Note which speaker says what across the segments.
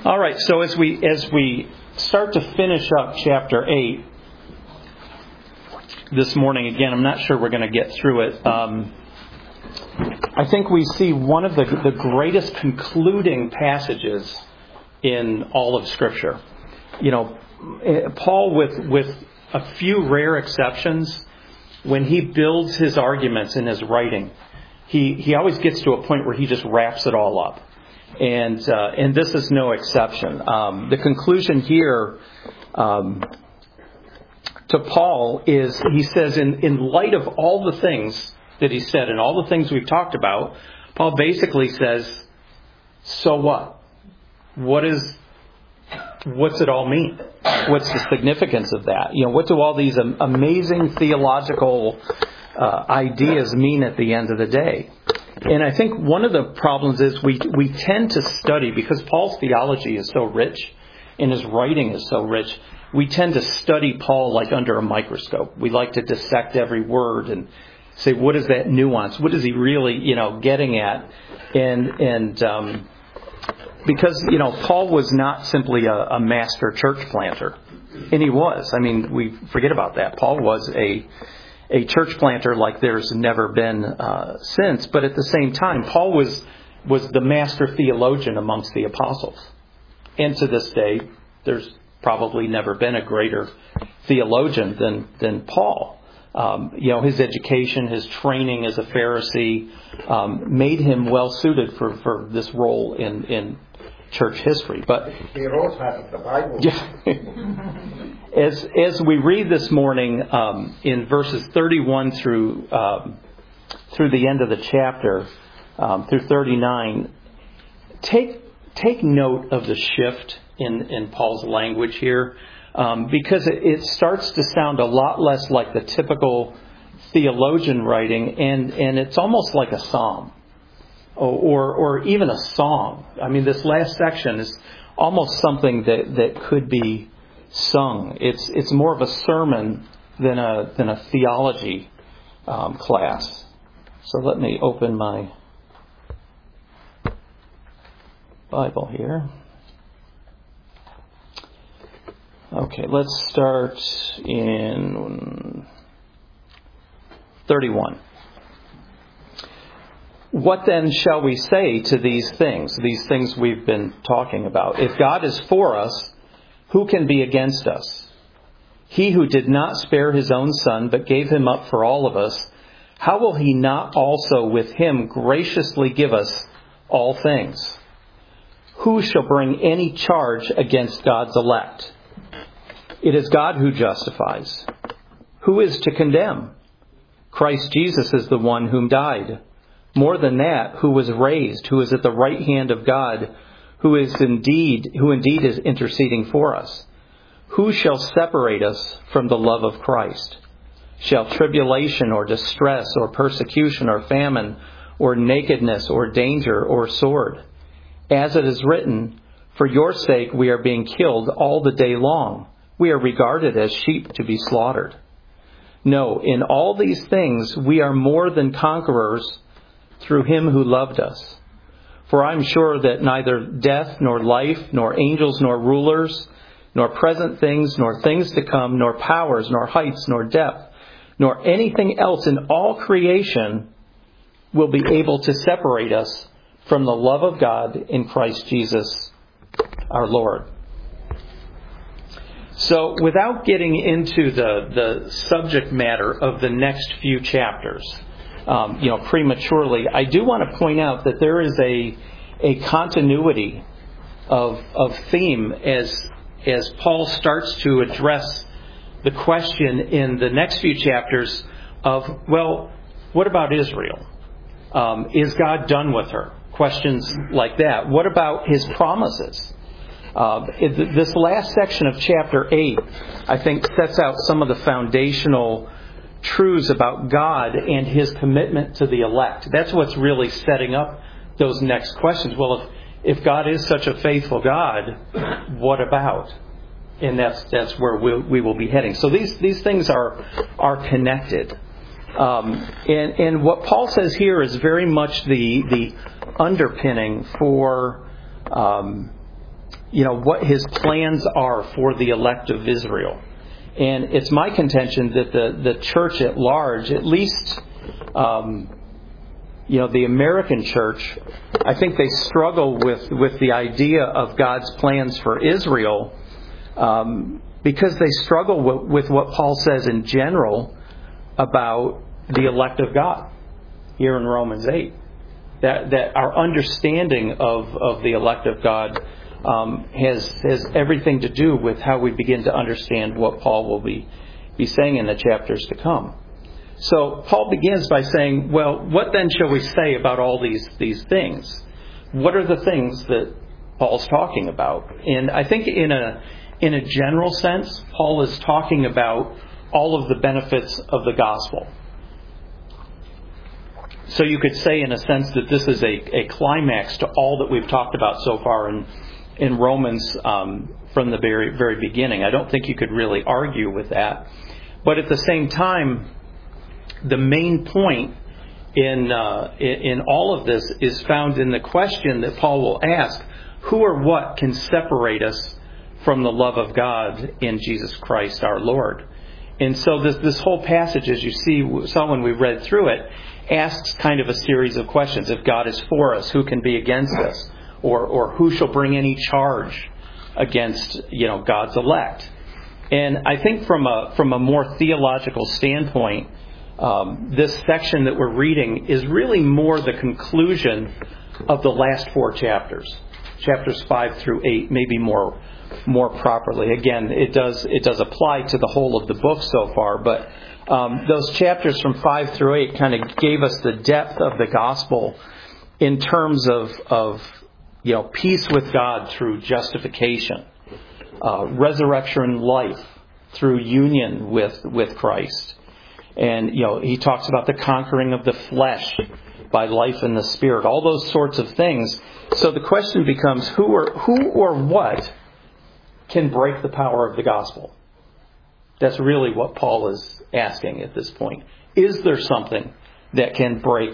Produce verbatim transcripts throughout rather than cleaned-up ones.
Speaker 1: All right, so as we as we start to finish up chapter eight this morning, again, I'm not sure we're going to get through it. Um, I think we see one of the, the greatest concluding passages in all of Scripture. You know, Paul, with with a few rare exceptions, when he builds his arguments in his writing, he, he always gets to a point where he just wraps it all up. And uh, and this is no exception. Um, the conclusion here um, to Paul is, he says, in, in light of all the things that he said and all the things we've talked about, Paul basically says, so what? What is, what's it all mean? What's the significance of that? You know, what do all these amazing theological uh, ideas mean at the end of the day? And I think one of the problems is we we tend to study, because Paul's theology is so rich and his writing is so rich, we tend to study Paul like under a microscope. We like to dissect every word and say, what is that nuance? What is he really, you know, getting at? And and um, because, you know, Paul was not simply a, a master church planter. And he was. I mean, we forget about that. Paul was a a church planter like there's never been uh, since. But at the same time, Paul was was the master theologian amongst the apostles. And to this day, there's probably never been a greater theologian than than Paul. Um, you know, his education, his training as a Pharisee um, made him well suited for, for this role in, in church history. But
Speaker 2: he wrote half of the Bible.
Speaker 1: as as we read this morning um, in verses thirty-one through um, through the end of the chapter, um, through thirty-nine, take take note of the shift in, in Paul's language here, um, because it, it starts to sound a lot less like the typical theologian writing, and, and it's almost like a psalm. Or, or even a song. I mean, this last section is almost something that, that could be sung. It's it's more of a sermon than a than a theology um, class. So let me open my Bible here. Okay, let's start in thirty-one. What then shall we say to these things, these things we've been talking about? If God is for us, who can be against us? He who did not spare his own son, but gave him up for all of us, how will he not also with him graciously give us all things? Who shall bring any charge against God's elect? It is God who justifies. Who is to condemn? Christ Jesus is the one whom died. More than that, who was raised, who is at the right hand of God, who is indeed, who indeed is interceding for us. Who shall separate us from the love of Christ? Shall tribulation or distress or persecution or famine or nakedness or danger or sword? As it is written, for your sake we are being killed all the day long. We are regarded as sheep to be slaughtered. No, in all these things we are more than conquerors through him who loved us. For I am sure that neither death, nor life, nor angels, nor rulers, nor present things, nor things to come, nor powers, nor heights, nor depth, nor anything else in all creation will be able to separate us from the love of God in Christ Jesus our Lord. So without getting into the, the subject matter of the next few chapters, Um, you know, prematurely, I do want to point out that there is a a continuity of of theme as as Paul starts to address the question in the next few chapters of, well, what about Israel? Um, is God done with her? Questions like that. What about his promises? Uh, this last section of chapter eight, I think, sets out some of the foundational truths about God and his commitment to the elect. That's what's really setting up those next questions. Well, if, if God is such a faithful God, what about? And that's that's where we'll, we will be heading. So these these things are are connected. Um, and and what Paul says here is very much the the underpinning for um, you know, what his plans are for the elect of Israel. And it's my contention that the, the church at large, at least, um, you know, the American church, I think they struggle with, with the idea of God's plans for Israel um, because they struggle with, with what Paul says in general about the elect of God here in Romans eight. That that our understanding of, of the elect of God um, has has everything to do with how we begin to understand what Paul will be, be saying in the chapters to come. So Paul begins by saying, well, what then shall we say about all these these things? What are the things that Paul's talking about? And I think in a in a general sense, Paul is talking about all of the benefits of the gospel. So you could say in a sense that this is a, a climax to all that we've talked about so far in in Romans um, from the very very beginning. I don't think you could really argue with that. But at the same time, the main point in, uh, in all of this is found in the question that Paul will ask: who or what can separate us from the love of God in Jesus Christ our Lord? And so this this whole passage, as you see, saw when we read through it, asks kind of a series of questions. If God is for us, who can be against us? Or or who shall bring any charge against, you know, God's elect? And I think from a from a more theological standpoint, um, this section that we're reading is really more the conclusion of the last four chapters, chapters five through eight, maybe more more properly. Again, it does it does apply to the whole of the book so far, but um, those chapters from five through eight kind of gave us the depth of the gospel in terms of of you know peace with God through justification, uh, resurrection life through union with with Christ. And, you know, he talks about the conquering of the flesh by life in the Spirit, all those sorts of things. So the question becomes, who or who or what can break the power of the gospel? That's really what Paul is asking at this point. Is there something that can break,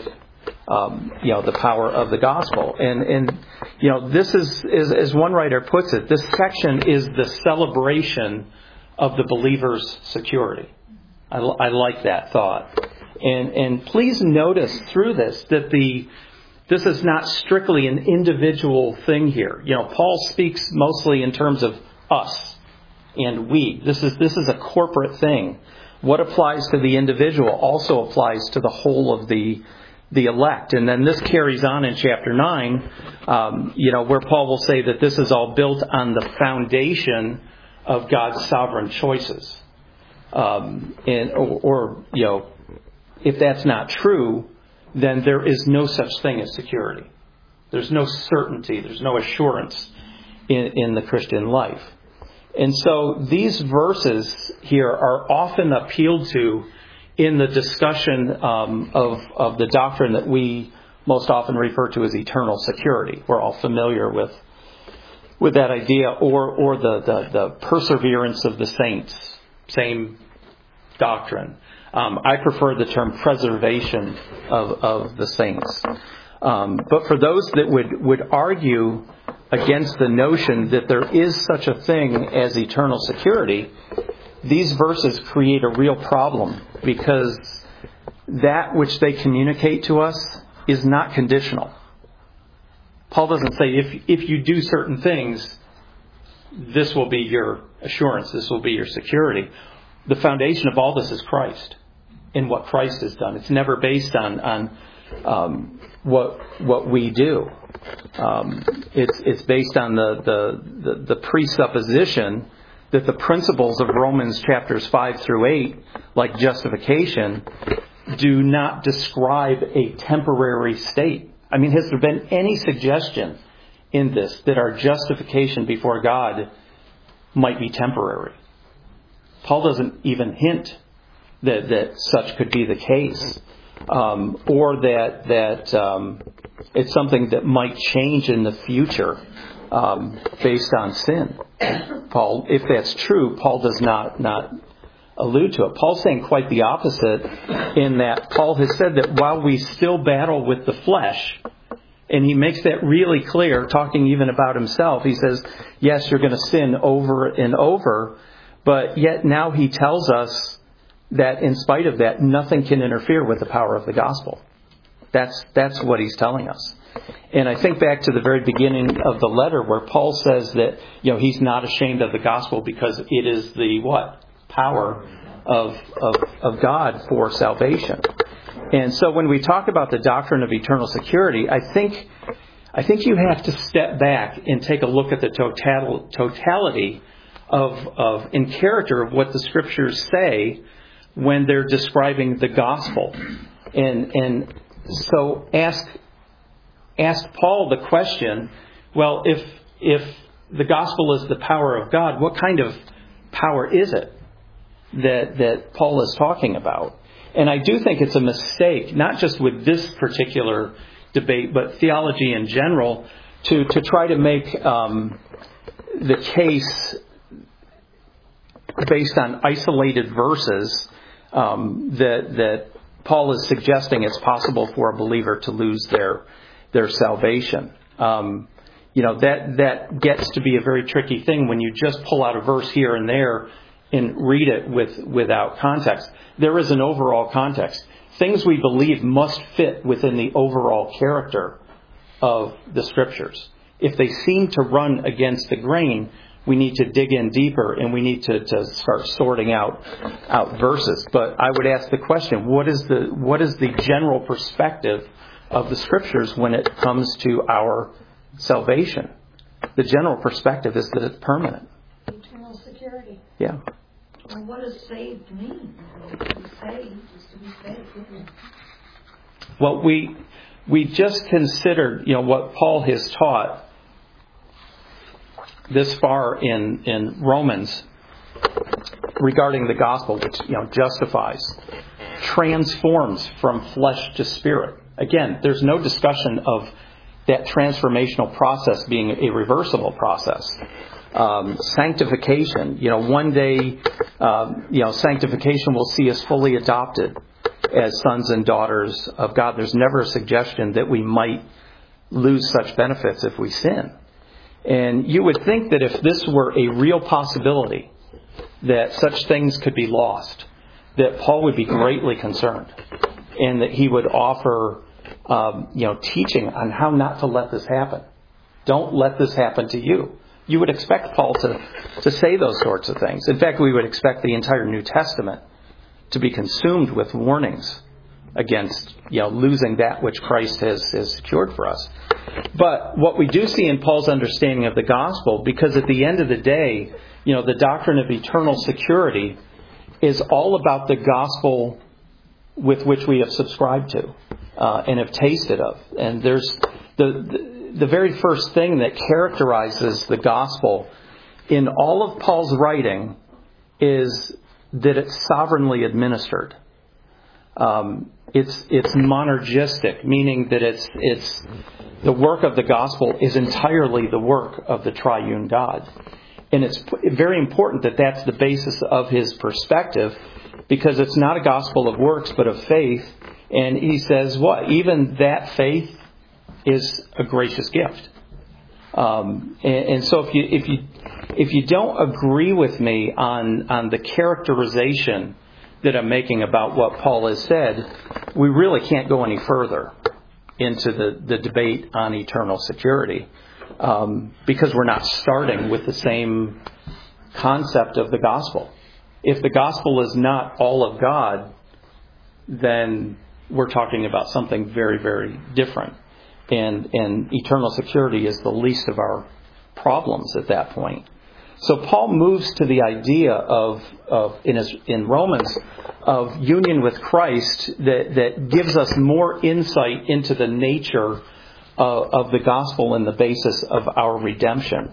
Speaker 1: um, you know, the power of the gospel? And, and you know, this is, is, as one writer puts it, this section is the celebration of the believer's security. I, I like that thought. And and please notice through this that the this is not strictly an individual thing here. You know, Paul speaks mostly in terms of us and we. This is this is a corporate thing. What applies to the individual also applies to the whole of the the elect. And then this carries on in chapter nine, um, you know, where Paul will say that this is all built on the foundation of God's sovereign choices. Um, and or, or, you know, if that's not true, then there is no such thing as security. There's no certainty. There's no assurance in, in the Christian life. And so these verses here are often appealed to in the discussion um, of, of the doctrine that we most often refer to as eternal security. We're all familiar with with that idea, or or the, the, the perseverance of the saints. Same doctrine. Um, I prefer the term preservation of, of the saints. Um, but for those that would, would argue against the notion that there is such a thing as eternal security, these verses create a real problem, because that which they communicate to us is not conditional. Paul doesn't say if if you do certain things, this will be your assurance, this will be your security. The foundation of all this is Christ and what Christ has done. It's never based on on um, what what we do. Um, it's it's based on the, the the the presupposition that the principles of Romans chapters five through eight, like justification, do not describe a temporary state. I mean, has there been any suggestion in this that our justification before God might be temporary? Paul doesn't even hint that, that such could be the case, um, or that that um, it's something that might change in the future um, based on sin. Paul, if that's true, Paul does not not allude to it. Paul's saying quite the opposite, in that Paul has said that while we still battle with the flesh, And he makes that really clear, talking even about himself. He says, yes, you're going to sin over and over, but yet now he tells us that in spite of that, nothing can interfere with the power of the gospel. That's that's what he's telling us. And I think back to the very beginning of the letter where Paul says that, you know, he's not ashamed of the gospel because it is the what? Power of of, of God for salvation. And so when we talk about the doctrine of eternal security, I think I think you have to step back and take a look at the total, totality of of in character of what the scriptures say when they're describing the gospel. And and so ask ask Paul the question, well, if if the gospel is the power of God, what kind of power is it that that Paul is talking about? And I do think it's a mistake, not just with this particular debate, but theology in general, to, to try to make um, the case based on isolated verses um, that that Paul is suggesting it's possible for a believer to lose their their salvation. Um, you know, that that gets to be a very tricky thing when you just pull out a verse here and there and read it with without context. There is an overall context. Things we believe must fit within the overall character of the Scriptures. If they seem to run against the grain, we need to dig in deeper and we need to, to start sorting out out verses. But I would ask the question, what is the what is the general perspective of the Scriptures when it comes to our salvation? The general perspective is that it's permanent.
Speaker 3: Eternal security.
Speaker 1: Yeah.
Speaker 3: Well, what does saved mean? To be saved is to be saved, isn't it?
Speaker 1: Well, we we just considered, you know, what Paul has taught this far in, in Romans regarding the gospel, which, you know, justifies, transforms from flesh to spirit. Again, there's no discussion of that transformational process being a reversible process. Um, sanctification, you know, one day, um, you know, sanctification will see us fully adopted as sons and daughters of God. There's never a suggestion that we might lose such benefits if we sin. And you would think that if this were a real possibility, that such things could be lost, that Paul would be greatly concerned and that he would offer, um, you know, teaching on how not to let this happen. Don't let this happen to you. You would expect Paul to, to say those sorts of things. In fact, we would expect the entire New Testament to be consumed with warnings against, you know, losing that which Christ has, has secured for us. But what we do see in Paul's understanding of the gospel, because at the end of the day, you know, the doctrine of eternal security is all about the gospel with which we have subscribed to uh, and have tasted of. And there's the, the The very first thing that characterizes the gospel in all of Paul's writing is that it's sovereignly administered. Um, it's it's monergistic, meaning that it's it's the work of the gospel is entirely the work of the triune God, and it's very important that that's the basis of his perspective, because it's not a gospel of works but of faith. And he says, what? Even that faith is a gracious gift. Um, and, and so if you if you if you don't agree with me on on the characterization that I'm making about what Paul has said, we really can't go any further into the, the debate on eternal security, um, because we're not starting with the same concept of the gospel. If the gospel is not all of God, then we're talking about something very, very different. And, and eternal security is the least of our problems at that point. So Paul moves to the idea of, of in, his, in Romans, of union with Christ that, that gives us more insight into the nature of, of the gospel and the basis of our redemption.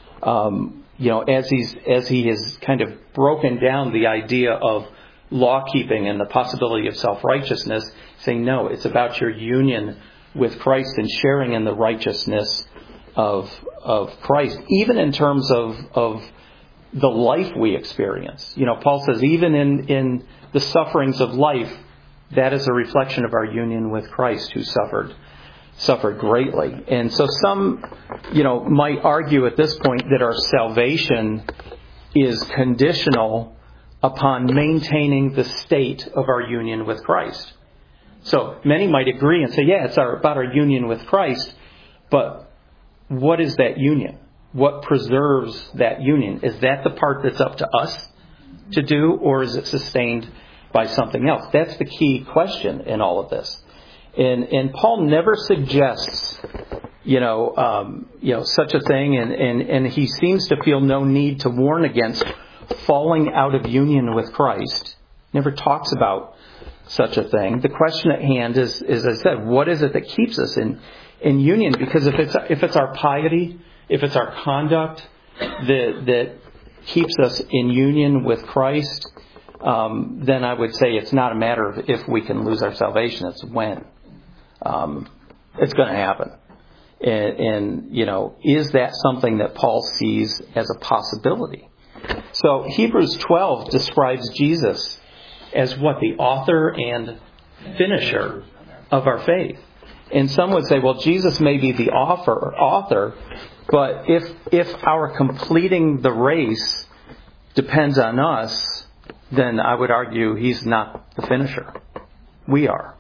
Speaker 1: Um, you know, as he's as he has kind of broken down the idea of law keeping and the possibility of self-righteousness, saying no, it's about your union with Christ and sharing in the righteousness of of Christ, even in terms of of the life we experience. You know, Paul says even in, in the sufferings of life, that is a reflection of our union with Christ, who suffered suffered greatly. And so some, you know, might argue at this point that our salvation is conditional upon maintaining the state of our union with Christ. So many might agree and say, yeah, it's our, about our union with Christ, but what is that union? What preserves that union? Is that the part that's up to us to do, or is it sustained by something else? That's the key question in all of this. And, and Paul never suggests, you know, um, you know, such a thing, and, and, and he seems to feel no need to warn against falling out of union with Christ. Never talks about such a thing. The question at hand is, as I said, what is it that keeps us in, in union? Because if it's if it's our piety, if it's our conduct that that keeps us in union with Christ, um, then I would say it's not a matter of if we can lose our salvation. It's when. Um, it's going to happen. And, and, you know, is that something that Paul sees as a possibility? So Hebrews twelve describes Jesus as what? The author and finisher of our faith. And some would say, well, Jesus may be the author, author, but if if our completing the race depends on us, then I would argue he's not the finisher. We are.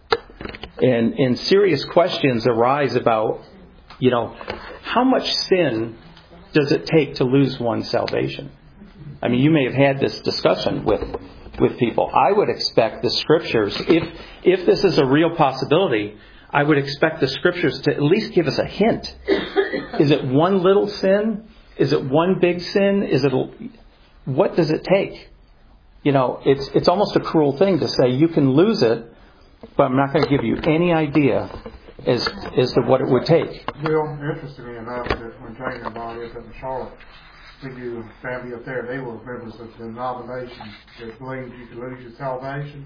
Speaker 1: And, and serious questions arise about, you know, how much sin does it take to lose one's salvation? I mean, you may have had this discussion with with people. I would expect the Scriptures, if if this is a real possibility, I would expect the Scriptures to at least give us a hint. Is it one little sin? Is it one big sin? Is it a, what does it take? You know, it's it's almost a cruel thing to say you can lose it, but I'm not going to give you any idea as as to what it would take.
Speaker 2: Well, interestingly enough, that when Jane and I lived up in Charlotte, we knew a family up there, they were members of the denomination that believed you could lose your salvation.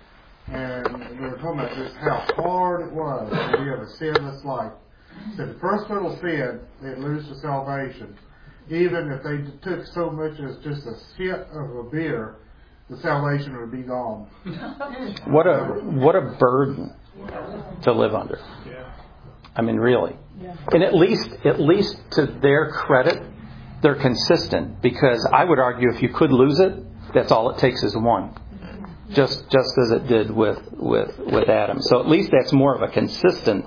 Speaker 2: And we were talking about just how hard it was to live a sinless life. So the first little sin, they'd lose their salvation. Even if they took so much as just a sip of a beer, the salvation would be gone.
Speaker 1: What a what a burden to live under. I mean, really. And at least at least to their credit, they're consistent, because I would argue if you could lose it, that's all it takes is one. Just just as it did with, with, with Adam. So at least that's more of a consistent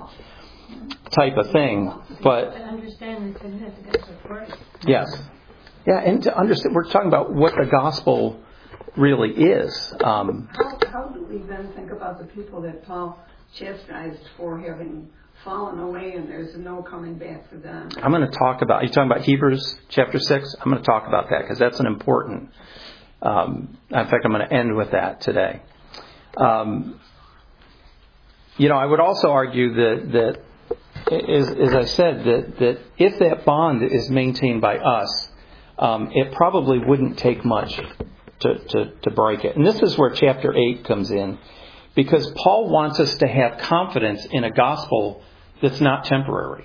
Speaker 1: type of thing. But
Speaker 3: And understand the significance of grace.
Speaker 1: yes. Yeah, and to understand, we're talking about what the gospel really is. Um,
Speaker 4: How, how do we then think about the people that Paul chastised for having fallen away and there's no coming back for them?
Speaker 1: I'm going to talk about, are you talking about Hebrews chapter six? I'm going to talk about that because that's an important, um, in fact, I'm going to end with that today. Um, you know, I would also argue that, that as, as I said, that, that if that bond is maintained by us, um, it probably wouldn't take much to, to, to break it. And this is where chapter eight comes in, because Paul wants us to have confidence in a gospel that's not temporary.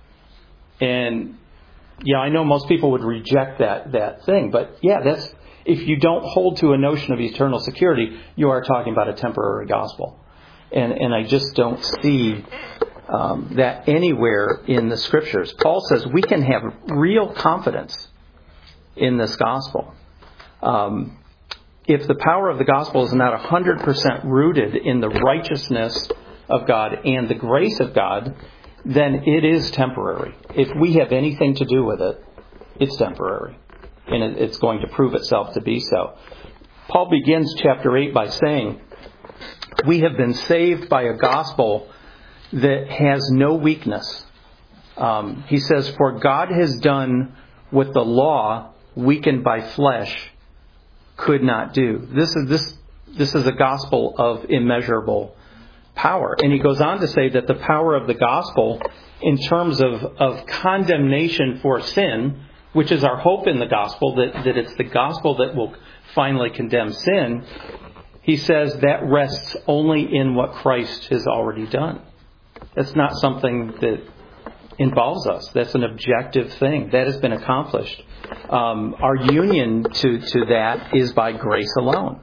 Speaker 1: And, yeah, I know most people would reject that, that thing, but yeah, that's, if you don't hold to a notion of eternal security, you are talking about a temporary gospel. And, and I just don't see um, that anywhere in the Scriptures. Paul says we can have real confidence in this gospel. Um, if the power of the gospel is not one hundred percent rooted in the righteousness of God and the grace of God, then it is temporary. If we have anything to do with it, it's temporary. And it, it's going to prove itself to be so. Paul begins chapter eight by saying, we have been saved by a gospel that has no weakness. Um, he says, for God has done what the law, weakened by flesh, could not do. This is this this is a gospel of immeasurable power. And he goes on to say that the power of the gospel in terms of, of condemnation for sin, which is our hope in the gospel, that, that it's the gospel that will finally condemn sin, he says that rests only in what Christ has already done. That's not something that involves us. That's an objective thing. That has been accomplished. Um, our union to, to that is by grace alone.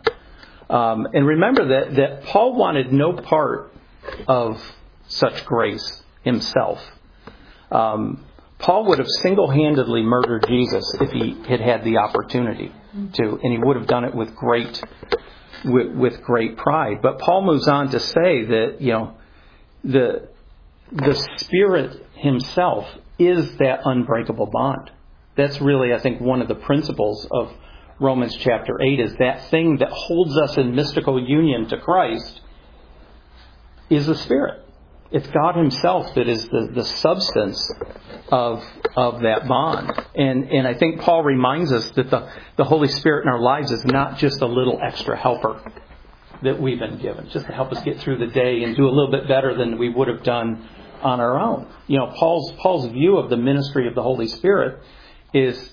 Speaker 1: Um, and remember that, that Paul wanted no part of such grace himself. Um, Paul would have single-handedly murdered Jesus if he had had the opportunity to, and he would have done it with great, with, with great pride. But Paul moves on to say that, you know, the the Spirit himself is that unbreakable bond. That's really, I think, one of the principles of Romans chapter eight, is that thing that holds us in mystical union to Christ is the Spirit. It's God himself that is the, the substance of of that bond. And and I think Paul reminds us that the, the Holy Spirit in our lives is not just a little extra helper that we've been given, just to help us get through the day and do a little bit better than we would have done on our own. You know, Paul's Paul's view of the ministry of the Holy Spirit is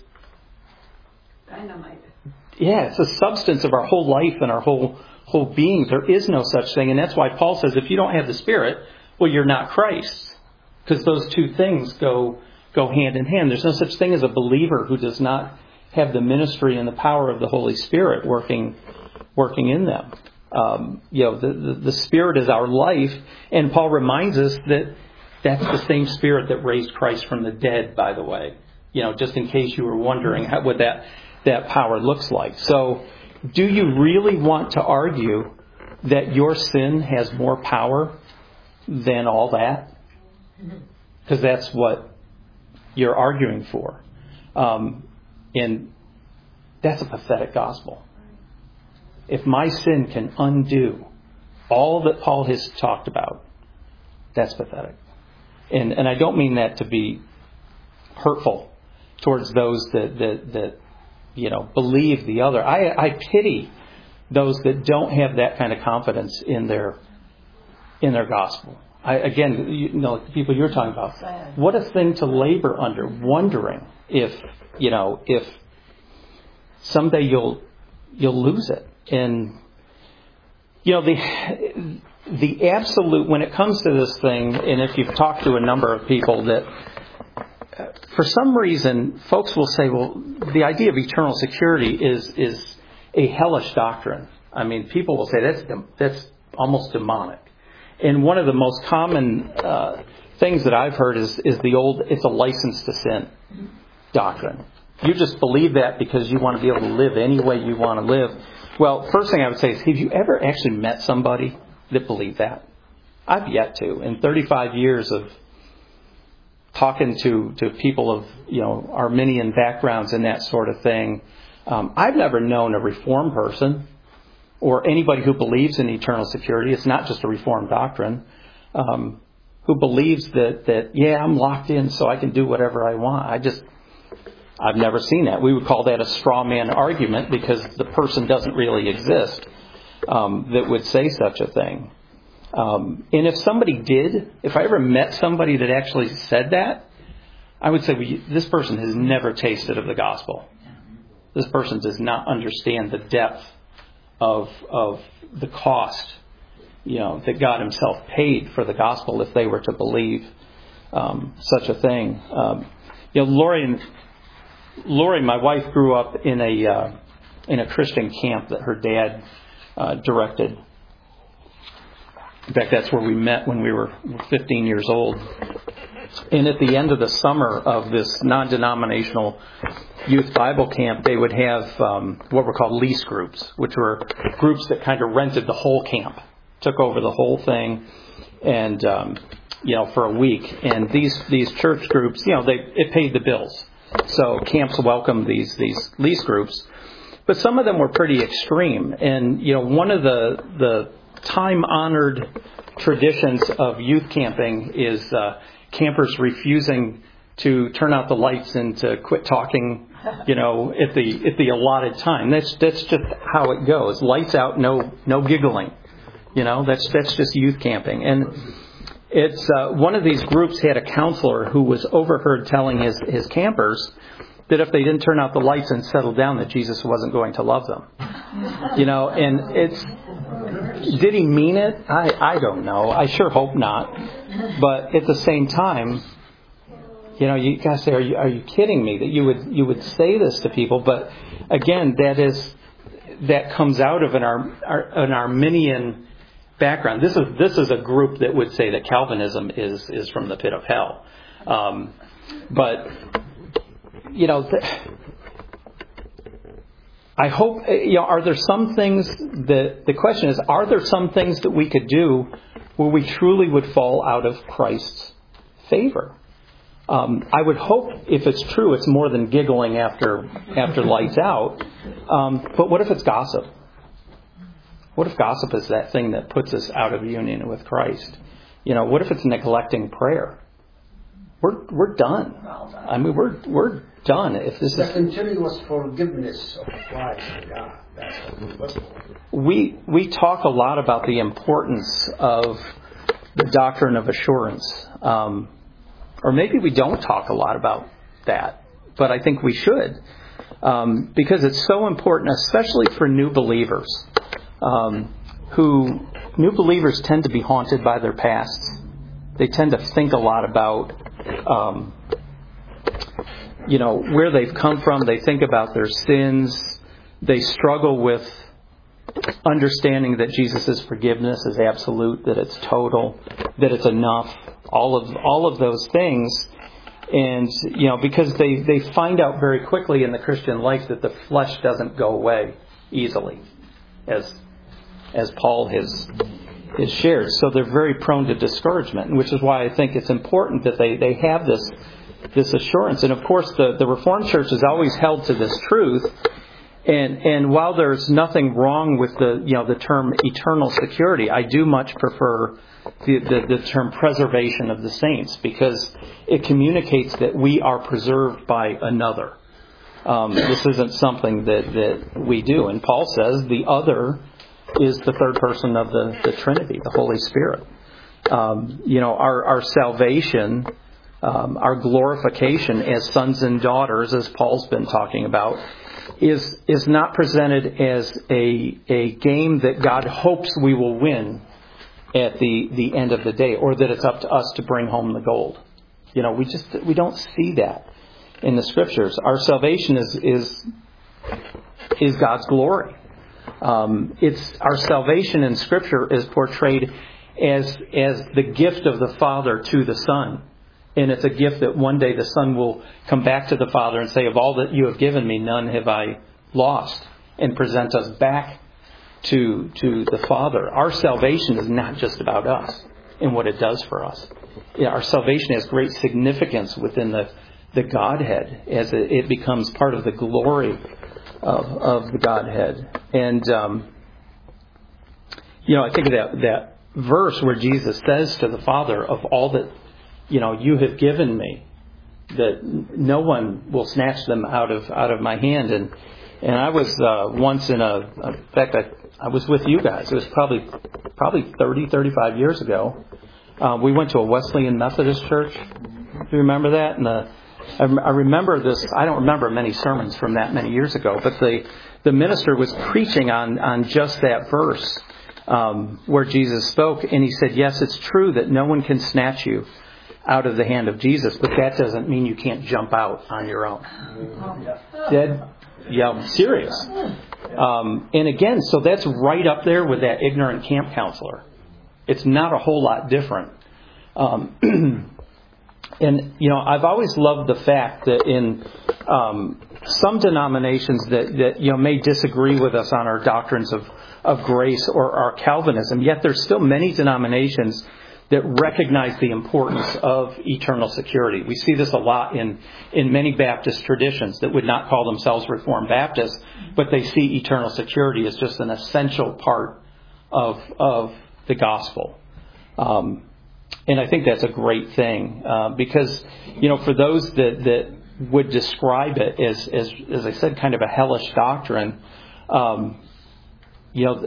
Speaker 4: dynamite.
Speaker 1: Yeah, it's the substance of our whole life and our whole whole being. There is no such thing. And that's why Paul says if you don't have the Spirit, well, you're not Christ. Because those two things go go hand in hand. There's no such thing as a believer who does not have the ministry and the power of the Holy Spirit working working in them. Um, you know, the, the, the Spirit is our life. And Paul reminds us that that's the same Spirit that raised Christ from the dead, by the way. You know, just in case you were wondering how, what that, that power looks like. So, do you really want to argue that your sin has more power than all that? Because that's what you're arguing for. Um, and that's a pathetic gospel. If my sin can undo all that Paul has talked about, that's pathetic. And and I don't mean that to be hurtful towards those that, that, that you know, believe the other. I, I pity those that don't have that kind of confidence in their in their gospel. I, again, you know, the people you're talking about. What a thing to labor under, wondering if, you know, if someday you'll you'll lose it. And, you know, the the absolute, when it comes to this thing, and if you've talked to a number of people that, for some reason, folks will say, well, the idea of eternal security is is a hellish doctrine. I mean, people will say that's that's almost demonic. And one of the most common uh, things that I've heard is is the old, it's a license to sin doctrine. You just believe that because you want to be able to live any way you want to live. Well, first thing I would say is, have you ever actually met somebody that believed that? I've yet to. In thirty-five years of talking to, to people of, you know, Arminian backgrounds and that sort of thing, um, I've never known a Reformed person or anybody who believes in eternal security. It's not just a Reformed doctrine, um, who believes that, that, yeah, I'm locked in so I can do whatever I want. I just, I've never seen that. We would call that a straw man argument because the person doesn't really exist um, that would say such a thing. Um, and if somebody did, if I ever met somebody that actually said that, I would say, well, you, this person has never tasted of the gospel. This person does not understand the depth of of the cost, you know, that God himself paid for the gospel if they were to believe um, such a thing. Um, you know, Lori and Lori, my wife, grew up in a uh, in a Christian camp that her dad uh, directed. In fact, that's where we met when we were fifteen years old. And at the end of the summer of this non-denominational youth Bible camp, they would have um, what were called lease groups, which were groups that kind of rented the whole camp, took over the whole thing, and um, you know, for a week. And these these church groups, you know, they it paid the bills. So camps welcomed these these lease groups, but some of them were pretty extreme. And you know, one of the the time-honored traditions of youth camping is uh, campers refusing to turn out the lights and to quit talking, you know, at the at the allotted time. That's that's just how it goes. Lights out, no no giggling. You know, that's that's just youth camping. And it's uh, one of these groups had a counselor who was overheard telling his his campers that if they didn't turn out the lights and settle down, that Jesus wasn't going to love them. You know, and it's, did he mean it? I, I don't know. I sure hope not. But at the same time, you know, you gotta say, are you, are you kidding me that you would, you would say this to people? But again, that is, that comes out of an, Ar, an Arminian background. This is this is a group that would say that Calvinism is is from the pit of hell. Um, but you know, th- I hope you know. Are there some things that the question is? Are there some things that we could do where we truly would fall out of Christ's favor? Um, I would hope, if it's true, it's more than giggling after after lights out. Um, but what if it's gossip? What if gossip is that thing that puts us out of union with Christ? You know, what if it's neglecting prayer? We're we're done. I mean, we're we're done. If this
Speaker 5: The
Speaker 1: is
Speaker 5: continuous forgiveness of Christ, yeah, that's what we're looking for.
Speaker 1: we we talk a lot about the importance of the doctrine of assurance. Um, Or maybe we don't talk a lot about that, but I think we should, um, because it's so important, especially for new believers, um, who new believers tend to be haunted by their pasts. They tend to think a lot about, um, you know, where they've come from. They think about their sins. They struggle with understanding that Jesus' forgiveness is absolute, that it's total, that it's enough. All of all of those things, and you know, because they, they find out very quickly in the Christian life that the flesh doesn't go away easily, as as Paul has has shared. So they're very prone to discouragement, which is why I think it's important that they, they have this this assurance. And of course, the, the Reformed Church has always held to this truth. And and while there's nothing wrong with the you know the term eternal security, I do much prefer the, the, the term preservation of the saints, because it communicates that we are preserved by another. Um, this isn't something that, that we do. And Paul says the other is the third person of the, the Trinity, the Holy Spirit. Um, you know, our, our salvation, um, our glorification as sons and daughters, as Paul's been talking about, is is not presented as a a game that God hopes we will win at the, the end of the day, or that it's up to us to bring home the gold. You know, we just we don't see that in the Scriptures. Our salvation is is is God's glory. Um, it's our salvation in Scripture is portrayed as as the gift of the Father to the Son. And it's a gift that one day the Son will come back to the Father and say, of all that you have given me, none have I lost, and present us back to to the Father. Our salvation is not just about us and what it does for us. Our salvation has great significance within the, the Godhead, as it, it becomes part of the glory of, of the Godhead. And, um, you know, I think of that, that verse where Jesus says to the Father, of all that you know, you have given me, that no one will snatch them out of out of my hand. And and I was uh, once in a, in fact, I, I was with you guys. It was probably probably thirty, thirty-five years ago. Uh, we went to a Wesleyan Methodist church. Do you remember that? And the, I, I remember this. I don't remember many sermons from that many years ago, but the the minister was preaching on on just that verse um, where Jesus spoke, and he said, "Yes, it's true that no one can snatch you out of the hand of Jesus, but that doesn't mean you can't jump out on your own." Dead? Yeah, serious. Um, and again, so that's right up there with that ignorant camp counselor. It's not a whole lot different. Um, and, you know, I've always loved the fact that in um, some denominations that, that, you know, may disagree with us on our doctrines of, of grace or our Calvinism, yet there's still many denominations that recognize the importance of eternal security. We see this a lot in, in many Baptist traditions that would not call themselves Reformed Baptists, but they see eternal security as just an essential part of of the gospel. Um, and I think that's a great thing, uh, because, you know, for those that, that would describe it as, as, as I said, kind of a hellish doctrine, um, you know,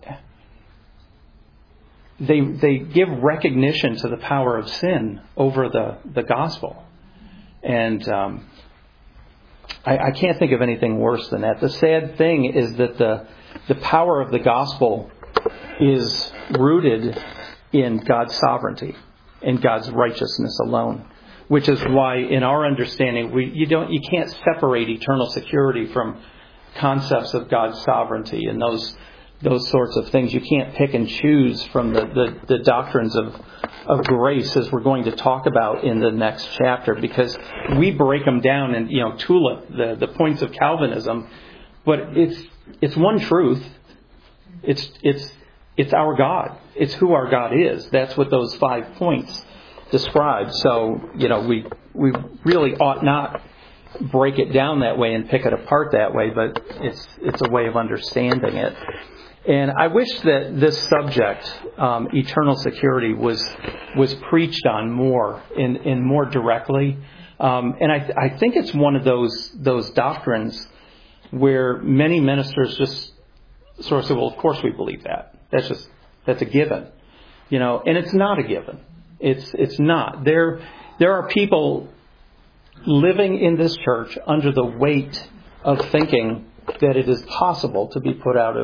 Speaker 1: They they give recognition to the power of sin over the, the gospel. And um, I, I can't think of anything worse than that. The sad thing is that the the power of the gospel is rooted in God's sovereignty and God's righteousness alone, which is why in our understanding we you don't you can't separate eternal security from concepts of God's sovereignty and those those sorts of things. You can't pick and choose from the, the, the doctrines of, of grace, as we're going to talk about in the next chapter, because we break them down in, you know, tulip, the, the points of Calvinism, but it's it's one truth. It's it's it's our God. It's who our God is. That's what those five points describe. So, you know, we we really ought not break it down that way and pick it apart that way, but it's it's a way of understanding it. And I wish that this subject, um, eternal security, was was preached on more and, and more directly. Um, and I, th- I think it's one of those those doctrines where many ministers just sort of say, "Well, of course we believe that. That's just that's a given," you know. And it's not a given. It's it's not. There there are people living in this church under the weight of thinking that it is possible to be put out of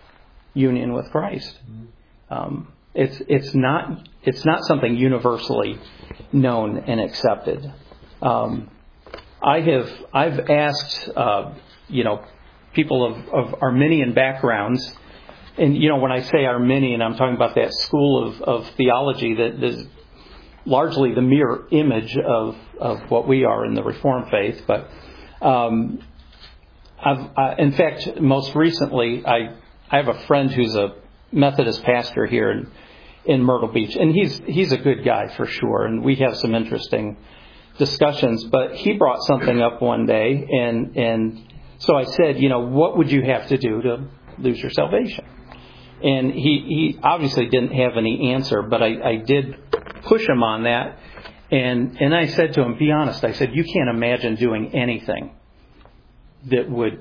Speaker 1: union with Christ. Um, it's it's not it's not something universally known and accepted. Um, I have I've asked uh, you know people of, of Arminian backgrounds, and you know when I say Arminian, I'm talking about that school of, of theology that is largely the mirror image of of what we are in the Reformed faith. But um, I've I, in fact most recently I. I have a friend who's a Methodist pastor here in, in Myrtle Beach, and he's he's a good guy for sure, and we have some interesting discussions. But he brought something up one day, and and so I said, you know, what would you have to do to lose your salvation? And he, he obviously didn't have any answer, but I, I did push him on that, and and I said to him, be honest. I said, you can't imagine doing anything that would,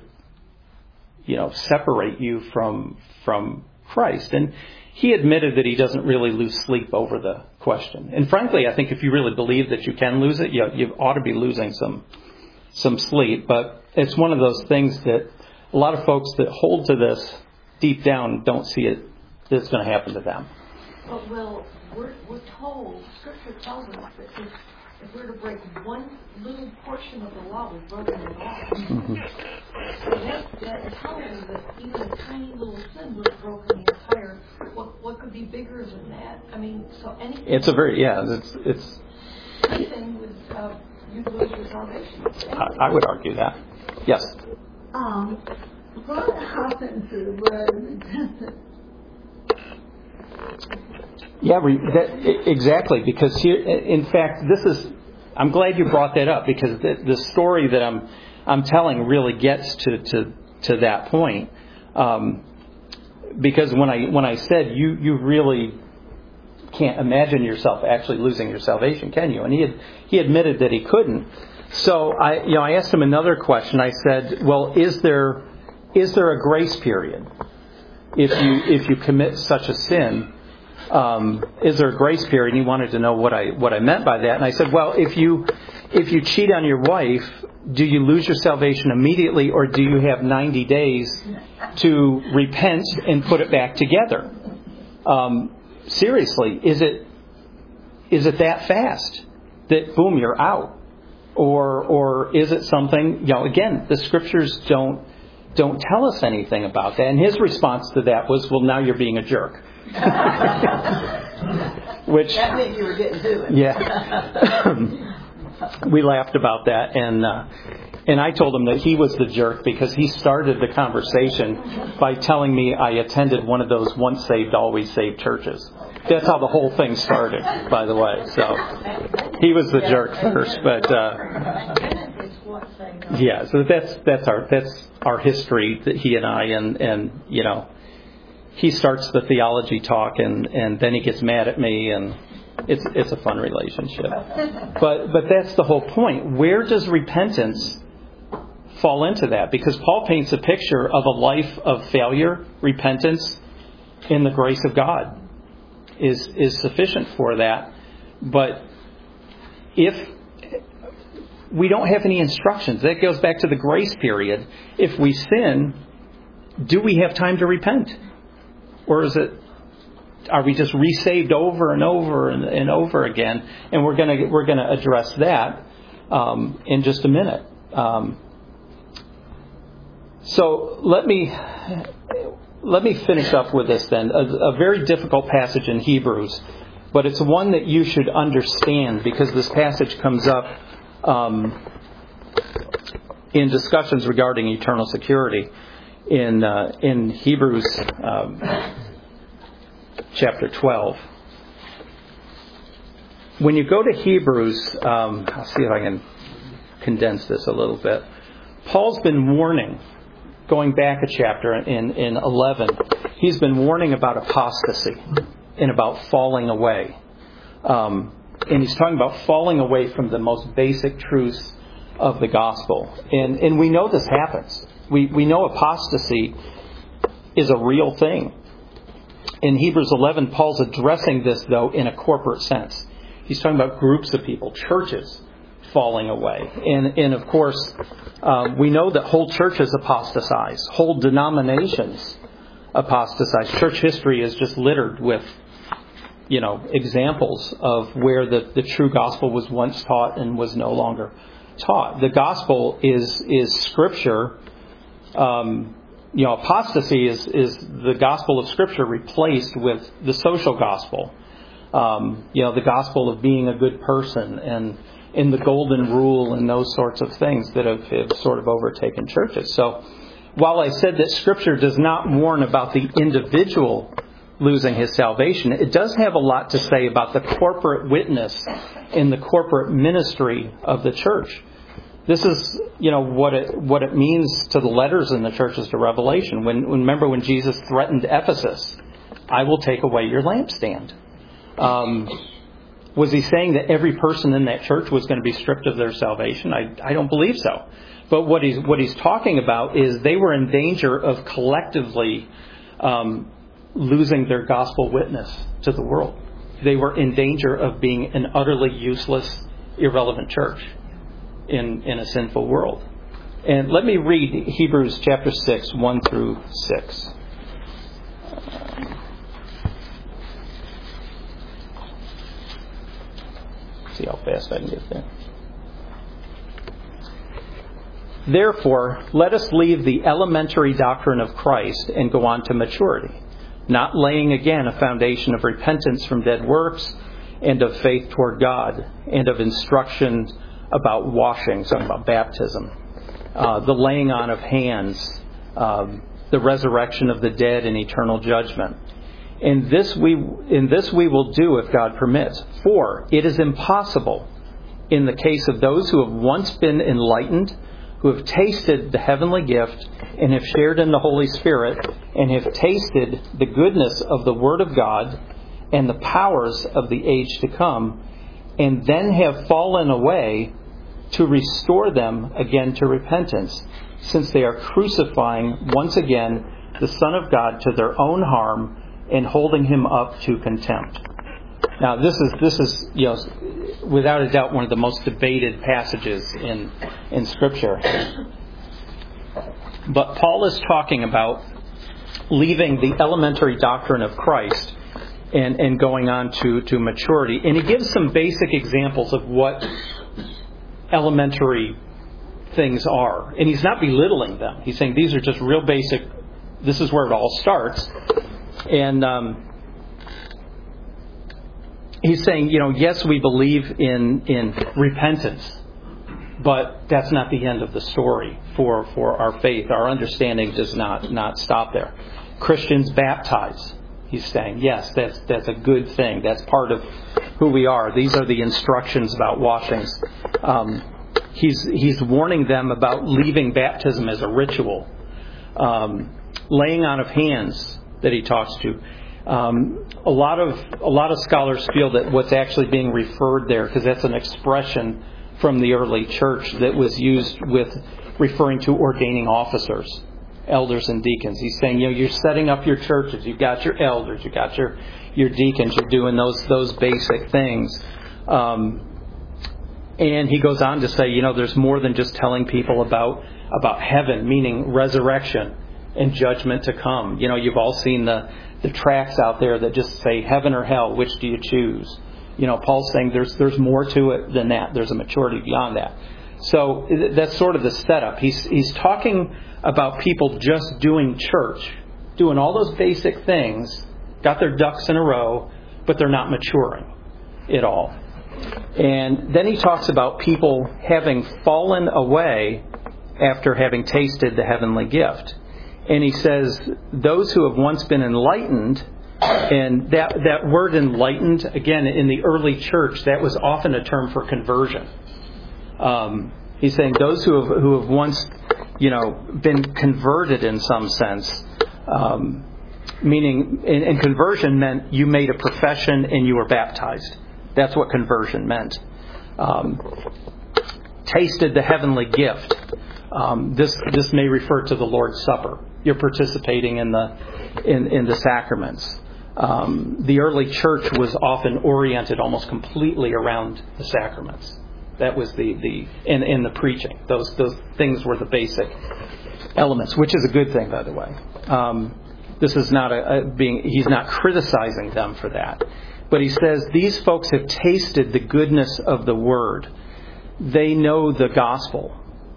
Speaker 1: you know, separate you from from Christ. And he admitted that he doesn't really lose sleep over the question. And frankly, I think if you really believe that you can lose it, you, you ought to be losing some some sleep. But it's one of those things that a lot of folks that hold to this deep down don't see it that it's going to happen to them.
Speaker 3: But, well, we're, we're told, Scripture tells us that if, if we're to break one little portion of the law, we've broken the law.
Speaker 1: Mm-hmm.
Speaker 3: So that, that tells us that even a tiny little sin would have broken the entire. What what could be bigger than that? I mean, so anything.
Speaker 1: It's a very yeah. It's it's.
Speaker 3: Anything would uh, you lose your salvation.
Speaker 1: I, I would argue that. Yes.
Speaker 6: Um, what happened to the word repentance?
Speaker 1: Yeah, re, that, exactly. Because here, in fact, this is. I'm glad you brought that up, because the, the story that I'm I'm telling really gets to to, to that point. Um, because when I when I said you you really can't imagine yourself actually losing your salvation, can you? And he had, he admitted that he couldn't. So I you know I asked him another question. I said, well, is there is there a grace period if you if you commit such a sin? Um, is there a grace period? And he wanted to know what I what I meant by that. And I said, well, if you if you cheat on your wife, do you lose your salvation immediately, or do you have ninety days to repent and put it back together? Um, seriously, is it is it that fast that boom, you're out, or or is it something? You know, again, the Scriptures don't don't tell us anything about that. And his response to that was, well, now you're being a jerk. Which
Speaker 6: That means you were getting to it.
Speaker 1: Yeah. We laughed about that, and uh, and I told him that he was the jerk because he started the conversation by telling me I attended one of those once saved, always saved churches. That's how the whole thing started, by the way. So he was the jerk first, but uh, yeah. So that's that's our that's our history, that he and I, and and you know. He starts the theology talk, and, and then he gets mad at me, and it's it's a fun relationship. But but that's the whole point. Where does repentance fall into that? Because Paul paints a picture of a life of failure. Repentance in the grace of God is is sufficient for that. But if we don't have any instructions, that goes back to the grace period. If we sin, do we have time to repent? Or is it, are we just resaved over and over and, and over again? And we're gonna we're gonna address that um, in just a minute. Um, so let me let me finish up with this then. A, a very difficult passage in Hebrews, but it's one that you should understand because this passage comes up um, in discussions regarding eternal security in uh, in Hebrews um, chapter twelve. When you go to Hebrews, um, I'll see if I can condense this a little bit. Paul's been warning, going back a chapter in, in eleven, he's been warning about apostasy and about falling away. Um, and he's talking about falling away from the most basic truths of the gospel. And, and we know this happens. We, we know apostasy is a real thing. In Hebrews eleven, Paul's addressing this, though, in a corporate sense. He's talking about groups of people, churches, falling away. And, and of course, um, we know that whole churches apostatize, whole denominations apostatize. Church history is just littered with, you know, examples of where the, the true gospel was once taught and was no longer taught. The gospel is is Scripture. Um, you know, apostasy is, is the gospel of Scripture replaced with the social gospel. Um, you know, the gospel of being a good person and in the golden rule and those sorts of things that have, have sort of overtaken churches. So while I said that Scripture does not warn about the individual losing his salvation, it does have a lot to say about the corporate witness and the corporate ministry of the church. This is, you know, what it what it means to the letters in the churches to Revelation. When, when remember when Jesus threatened Ephesus, I will take away your lampstand. Um, was he saying that every person in that church was going to be stripped of their salvation? I, I don't believe so. But what he's what he's talking about is they were in danger of collectively um, losing their gospel witness to the world. They were in danger of being an utterly useless, irrelevant church in, in a sinful world. And let me read Hebrews chapter six, one through six. See how fast I can get there. Therefore, let us leave the elementary doctrine of Christ and go on to maturity, not laying again a foundation of repentance from dead works and of faith toward God and of instruction about washing, something about baptism, uh, the laying on of hands, um, the resurrection of the dead and eternal judgment. And this we in this we will do if God permits. For it is impossible in the case of those who have once been enlightened, who have tasted the heavenly gift and have shared in the Holy Spirit and have tasted the goodness of the Word of God and the powers of the age to come, and then have fallen away, to restore them again to repentance, since they are crucifying once again the Son of God to their own harm and holding him up to contempt. Now, this is this is you know without a doubt one of the most debated passages in in Scripture. But Paul is talking about leaving the elementary doctrine of Christ and and going on to to maturity, and he gives some basic examples of what elementary things are, and he's not belittling them. He's saying these are just real basic. This is where it all starts. And um, he's saying, you know, yes, we believe in in repentance, but that's not the end of the story for, for our faith. Our understanding does not, not stop there. Christians baptize. He's saying, yes, that's that's a good thing. That's part of who we are. These are the instructions about washings. Um, he's he's warning them about leaving baptism as a ritual. Um, laying on of hands that he talks to. Um, a lot of a lot of scholars feel that what's actually being referred there, because that's an expression from the early church that was used with referring to ordaining officers, elders and deacons. He's saying, you know, you're setting up your churches. You've got your elders. You've got your your deacons. You're doing those those basic things. Um, and he goes on to say, you know, there's more than just telling people about about heaven, meaning resurrection and judgment to come. You know, you've all seen the, the tracts out there that just say heaven or hell, which do you choose? You know, Paul's saying there's there's more to it than that. There's a maturity beyond that. So that's sort of the setup. He's he's talking about people just doing church doing all those basic things, got their ducks in a row, but they're not maturing at all. And then he talks about people having fallen away after having tasted the heavenly gift. And he says, those who have once been enlightened, and that, that word enlightened, again, in the early church, that was often a term for conversion. Um, he's saying those who have, who have once, you know, been converted in some sense, um, meaning, and, and conversion meant you made a profession and you were baptized. That's what conversion meant. Um, tasted the heavenly gift. Um, this this may refer to the Lord's Supper. You're participating in the in, in the sacraments. Um, the early church was often oriented almost completely around the sacraments. That was the the in in the preaching. Those those things were the basic elements, which is a good thing, by the way. Um, this is not a, a being. He's not criticizing them for that, but he says these folks have tasted the goodness of the Word. They know the gospel.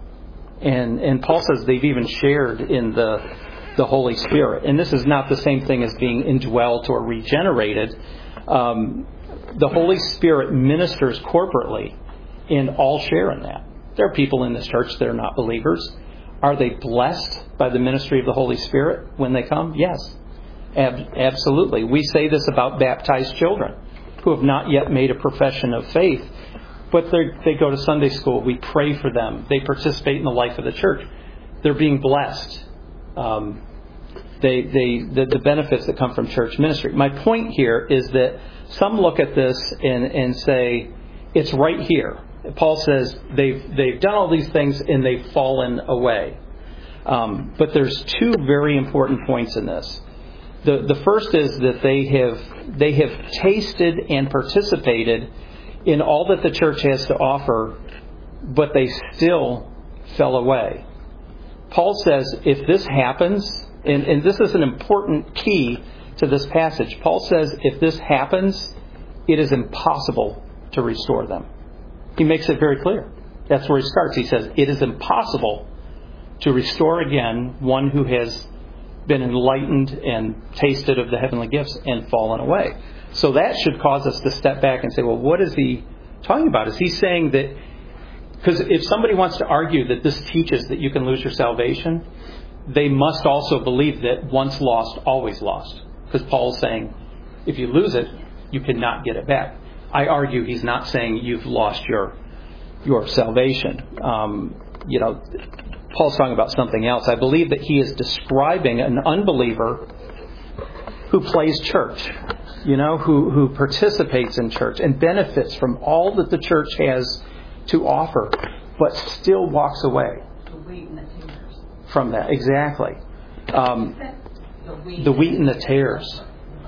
Speaker 1: And and Paul says they've even shared in the the Holy Spirit. And this is not the same thing as being indwelt or regenerated. Um, the Holy Spirit ministers corporately, and all share in that. There are people in this church that are not believers. Are they blessed by the ministry of the Holy Spirit when they come? Yes, Ab- absolutely. We say this about baptized children who have not yet made a profession of faith. But they go to Sunday school. We pray for them. They participate in the life of the church. They're being blessed. Um, they, they, the, the benefits that come from church ministry. My point here is that some look at this and, and say, it's right here. Paul says they've they've done all these things and they've fallen away. Um, but there's two very important points in this. The the first is that they have they have tasted and participated in all that the church has to offer, but they still fell away. Paul says if this happens, and, and this is an important key to this passage, Paul says if this happens, it is impossible to restore them. He makes it very clear. That's where he starts. He says it is impossible to restore again one who has been enlightened and tasted of the heavenly gifts and fallen away. So that should cause us to step back and say, well, what is he talking about? Is he saying that, because if somebody wants to argue that this teaches that you can lose your salvation, they must also believe that once lost, always lost. Because Paul's saying, if you lose it, you cannot get it back. I argue he's not saying you've lost your your salvation. Um, you know, Paul's talking about something else. I believe that he is describing an unbeliever who plays church. You know, who, who participates in church and benefits from all that the church has to offer, but still walks away
Speaker 7: The wheat and the tares.
Speaker 1: from that. Exactly. Um,
Speaker 7: The wheat,
Speaker 1: the wheat and the tares.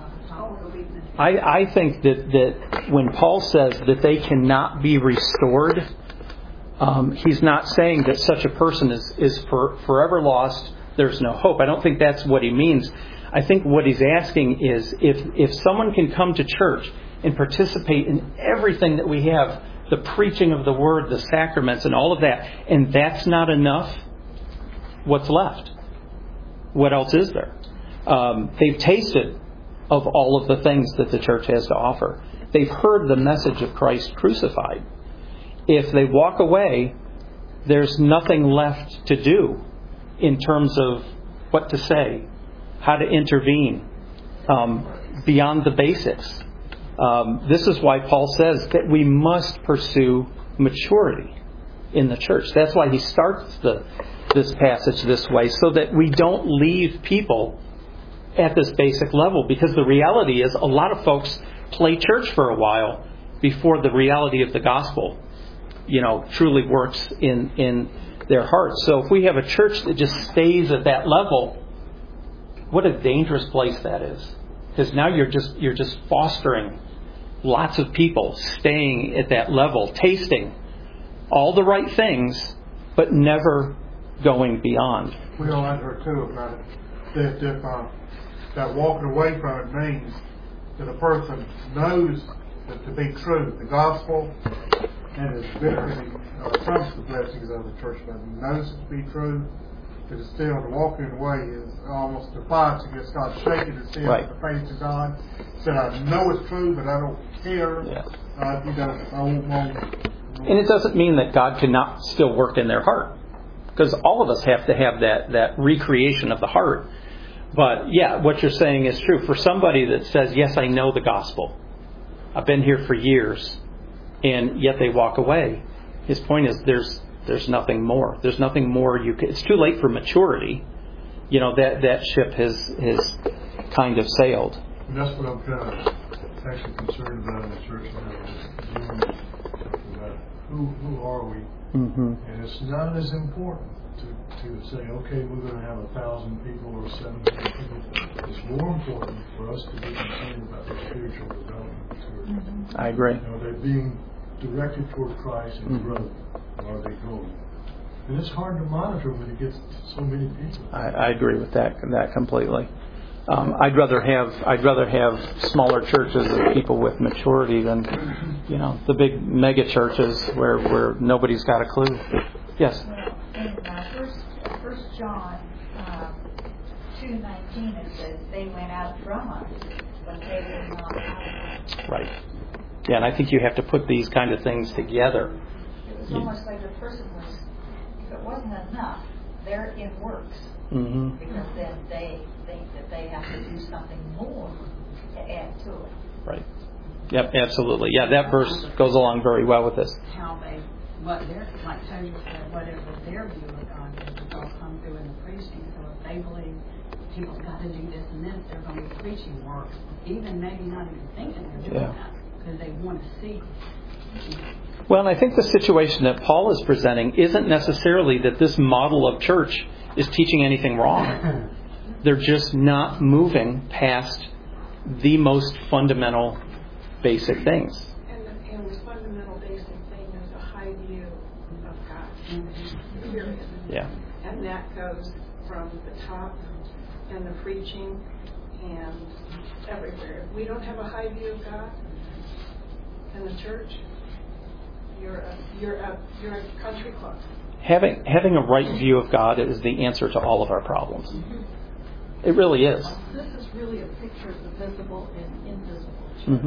Speaker 1: I, I think that, that when Paul says that they cannot be restored, um, he's not saying that such a person is, is for, forever lost, there's no hope. I don't think that's what he means. I think what he's asking is if if someone can come to church and participate in everything that we have, the preaching of the Word, the sacraments, and all of that, and that's not enough, what's left? What else is there? Um, they've tasted of all of the things that the church has to offer. They've heard the message of Christ crucified. If they walk away, there's nothing left to do in terms of what to say, how to intervene, um, beyond the basics. Um, this is why Paul says that we must pursue maturity in the church. That's why he starts the, this passage this way, so that we don't leave people at this basic level. Because the reality is a lot of folks play church for a while before the reality of the gospel, you know, truly works in, in their hearts. So if we have a church that just stays at that level, what a dangerous place that is. Because now you're just you're just fostering lots of people staying at that level, tasting all the right things, but never going beyond.
Speaker 2: We all had heard too about it. That if uh, that walking away from it means that a person knows that to be true, the gospel, and is benefiting uh, from the blessings of the church, but knows it to be true, but it's still the walking away is almost defiance against God, shaking his head
Speaker 1: Right.
Speaker 2: in the face of God. Said, I know it's true, but I don't care.
Speaker 1: Yeah.
Speaker 2: Uh, you know, I won't want.
Speaker 1: And it doesn't mean that God cannot still work in their heart, because all of us have to have that, that recreation of the heart. But yeah, what you're saying is true. For somebody that says, yes, I know the gospel, I've been here for years, and yet they walk away, his point is there's there's nothing more. There's nothing more you can, it's too late for maturity. You know, that, that ship has, has kind of sailed.
Speaker 8: And that's what I'm kind of actually concerned about in the church now. Talking about who who are we?
Speaker 1: Mm-hmm.
Speaker 8: And it's not as important to, to say, okay, we're going to have a thousand people or seven hundred people. It's more important for us to be concerned about their spiritual development. Mm-hmm.
Speaker 1: I agree.
Speaker 8: You know, they're being directed toward Christ and
Speaker 1: Mm-hmm.
Speaker 8: growth. Or are they going? And it's hard to monitor when it gets so many people.
Speaker 1: I, I agree with that that completely. Um, I'd rather have I'd rather have smaller churches of people with maturity than, you know, the big mega churches where, where nobody's got a clue. Yes.
Speaker 9: Well, in uh, first, first John uh, two nineteen, it says they went out from us, but they were not out.
Speaker 1: Right. Yeah, and I think you have to put these kind of things together.
Speaker 9: It was almost like the person was, if it wasn't enough, they're in works.
Speaker 1: Mm-hmm.
Speaker 9: Because then they think that they have to do something more to add to it.
Speaker 1: Right. Yep, absolutely. Yeah, that verse goes along very well with this.
Speaker 7: How they, what their, like Tony said, whatever their view of God is, it's all come through in the preaching. So if they believe people's got to do this and this, they're going to be preaching works, even maybe not even thinking they're doing
Speaker 1: Yeah.
Speaker 7: that, because they want to see.
Speaker 1: Well, and I think the situation that Paul is presenting isn't necessarily that this model of church is teaching anything wrong. They're just not moving past the most fundamental, basic things.
Speaker 10: And the, and the fundamental basic thing is a high view of God, period.
Speaker 1: Yeah.
Speaker 10: And that goes from the top and the preaching and everywhere. If we don't have a high view of God in the church, you're a, you're a, you're a country club.
Speaker 1: Having having a right view of God is the answer to all of our problems. It really is.
Speaker 3: This is really a picture of the visible and invisible.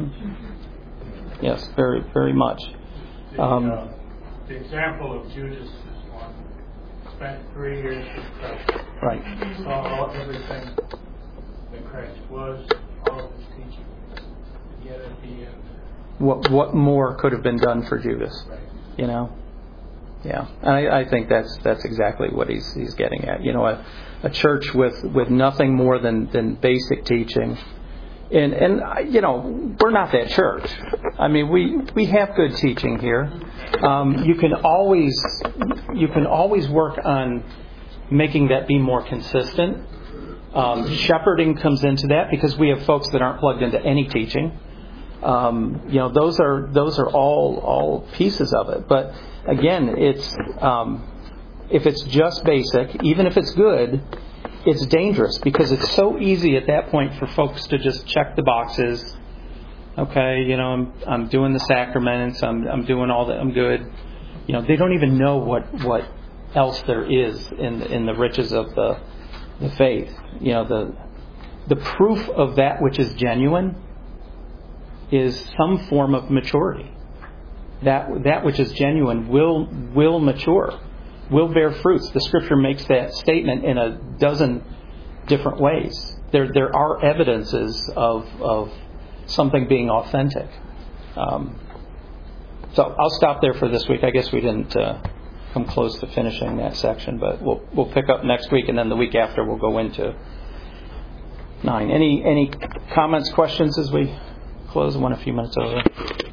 Speaker 1: Mm-hmm. Yes, very, very much.
Speaker 11: The,
Speaker 1: Um,
Speaker 11: uh, the example of Judas is one. Spent three years with Christ.
Speaker 1: Right.
Speaker 11: Saw all, everything that Christ was, all of his teaching. Yet at the end.
Speaker 1: What what more could have been done for Judas?
Speaker 11: Right.
Speaker 1: You know. Yeah, I, I think that's that's exactly what he's he's getting at. You know, a, a church with, with nothing more than, than basic teaching, and and you know we're not that church. I mean, we we have good teaching here. Um, you can always you can always work on making that be more consistent. Um, shepherding comes into that because we have folks that aren't plugged into any teaching. Um, you know, those are those are all all pieces of it. But again, it's um, if it's just basic, even if it's good, it's dangerous because it's so easy at that point for folks to just check the boxes. Okay, you know, I'm I'm doing the sacraments, I'm I'm doing all that, I'm good. You know, they don't even know what what else there is in in the riches of the the faith. You know, the the proof of that which is genuine is some form of maturity. That that which is genuine will will mature, will bear fruits. The Scripture makes that statement in a dozen different ways. There there are evidences of of something being authentic. Um, so I'll stop there for this week. I guess we didn't uh, come close to finishing that section, but we'll we'll pick up next week, and then the week after we'll go into nine. Any any comments, questions as we close? I went a few minutes over.